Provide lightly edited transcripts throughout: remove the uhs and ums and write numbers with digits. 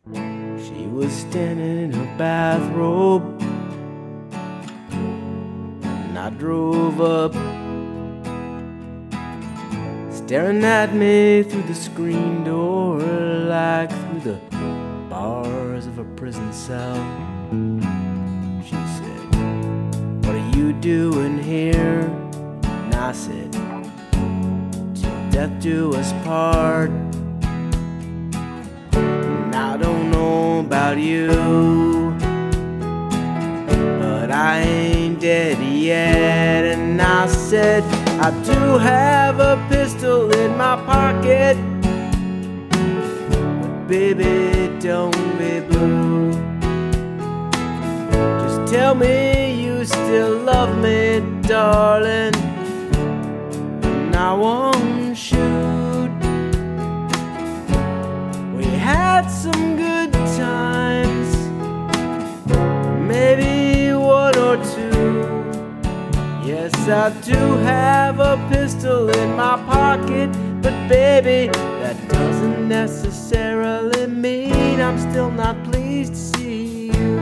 She was standing in her bathrobe, and I drove up, staring at me through the screen door like through the bars of a prison cell. She said, "What are you doing here?" And I said, "Till death do us part." And I don't know about you, but I ain't dead yet. And I said, "I do have a pistol in my pocket, but baby, don't be blue. Just tell me you still love me, darling, and I won't shoot." We had some good times, maybe one or two. Yes, I do have a pistol in my pocket, but baby, that doesn't necessarily mean I'm still not pleased to see you.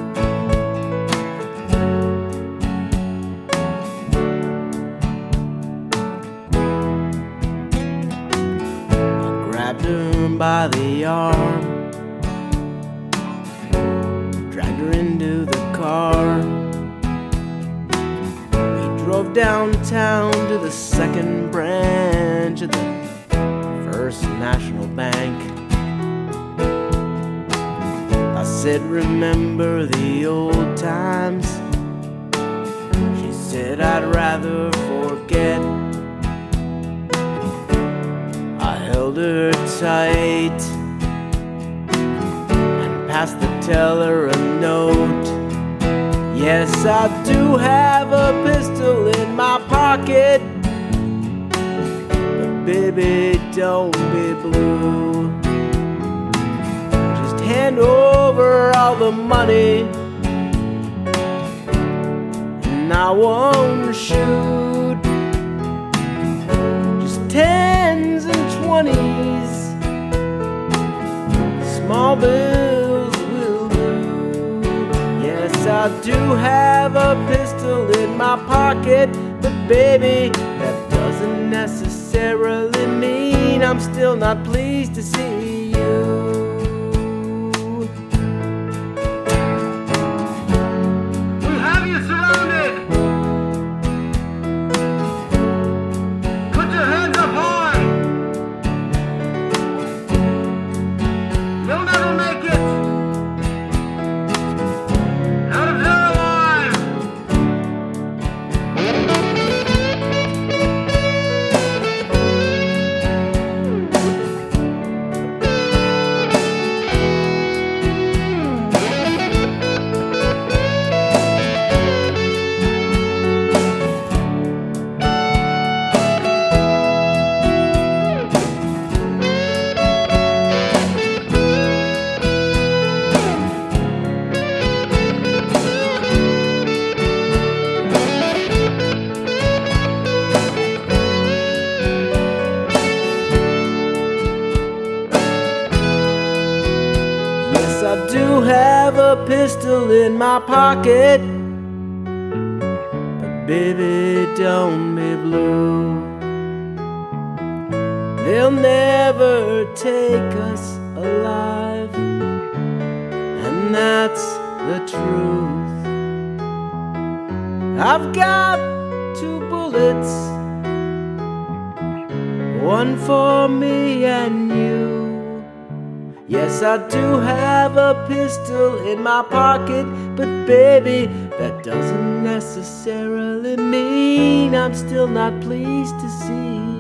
I grabbed her by the arm, dragged her into the car. Drove downtown to the second branch of the First National Bank. I said, "Remember the old times?" She said, "I'd rather forget." I held her tight and passed the teller a note. Yes, I do have a pistol in my pocket, but baby, don't be blue. Just hand over all the money, and I won't shoot. Just 10s and 20s, small bills will do. Yes, I do have a pistol in my pocket, but baby, that doesn't necessarily mean I'm still not pleased to see you. We have you surrounded. Put your hands up high. You'll never make it out of here alive. I do have a pistol in my pocket, but baby, don't be blue. They'll never take us alive, and that's the truth. I've got 2 bullets, one for me and you. Yes, I do have a pistol in my pocket, but baby, that doesn't necessarily mean I'm still not pleased to see